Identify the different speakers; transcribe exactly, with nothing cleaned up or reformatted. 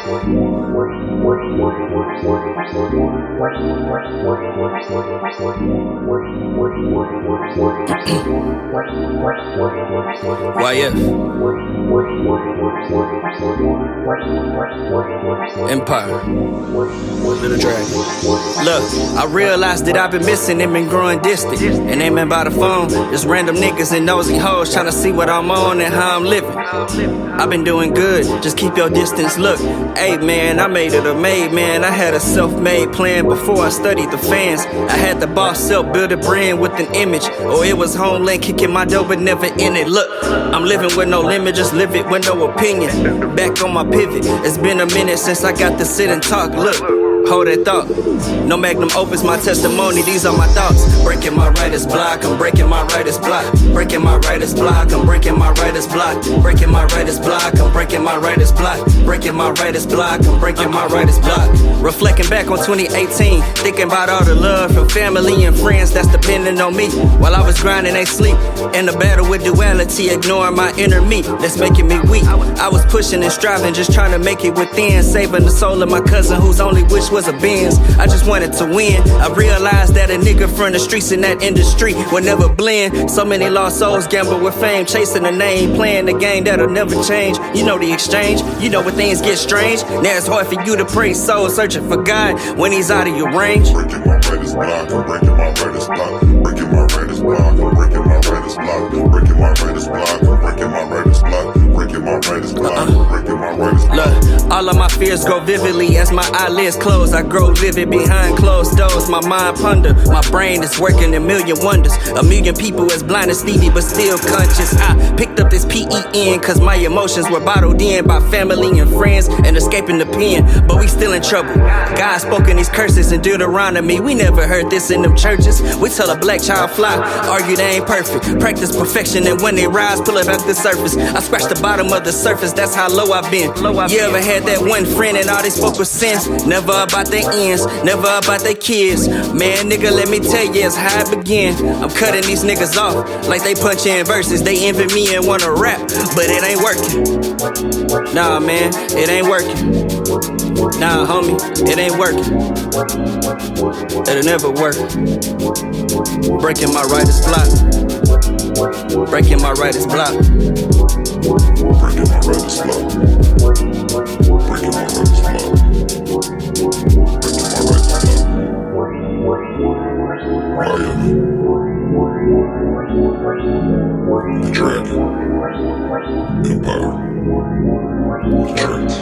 Speaker 1: Y F Empire Little Dragon. Look, I realized that I've been missing and been growing distant. And ain't been by the phone, just random niggas and nosy hoes trying to see what I'm on and how I'm living. I've been doing good, just keep your distance. Look, hey man, I made it a made man. I had a self-made plan before I studied the fans. I had the boss self build a brand with an image, or it was Homeland kicking my door but never in it. Look, I'm living with no limit, just live it with no opinion. Back on my pivot, it's been a minute since I got to sit and talk. Look, hold that thought. No magnum opus, my testimony, these are my thoughts. Breaking my writer's block, I'm breaking my writer's block. Breaking my writer's block, I'm breaking my writer's block. Breaking my writer's block, I'm breaking my writer's block. Breaking my writer's block, I'm breaking my writer's block. Reflecting back on twenty eighteen, thinking about all the love from family and friends that's depending on me. While I was grinding, they sleep. In the battle with duality, ignoring my inner me, that's making me weak. I was pushing and striving, just trying to make it within. Saving the soul of my cousin whose only wish was a Benz. I just wanted to win. I realized that a nigga from the streets in that industry would never blend. So many lost souls gamble with fame, chasing a name, playing the game that'll never change. You know the exchange, you know when things get strange. Now it's hard for you to pray soul, searching for God when he's out of your range.
Speaker 2: Breaking my writer's block, I'm breaking my writer's block. Breaking my writer's block, I'm breaking my writer's block. Breaking my writer's block, I'm breaking my writer's block. Breaking my writer's block, I'm breaking my writer's block.
Speaker 1: Look, all of my fears go vividly as my eyelids close. I grow vivid behind closed doors. My mind ponder, my brain is working a million wonders. A million people as blind as Stevie but still conscious. I picked up this P E N cause my emotions were bottled in by family and friends and escaping the pen. But we still in trouble. God spoken these curses in Deuteronomy. We never heard this in them churches. We tell a black child fly, argue they ain't perfect. Practice perfection and when they rise, pull it back to the surface. I scratch the bottom of the surface, that's how low I've been. You ever had that one friend and all they spoke was sins? Never about their ends, never about their kids. Man, nigga, let me tell you, it's how it begin. I'm cutting these niggas off like they punch in verses. They envy me and wanna rap, but it ain't working. Nah, man, it ain't working. Nah, homie, it ain't working. It'll never work. Breaking my writer's block. Breaking my writer's block.
Speaker 2: Breaking my writer's block. Breaking my writer's block. The Dragon Empire. The Dragon.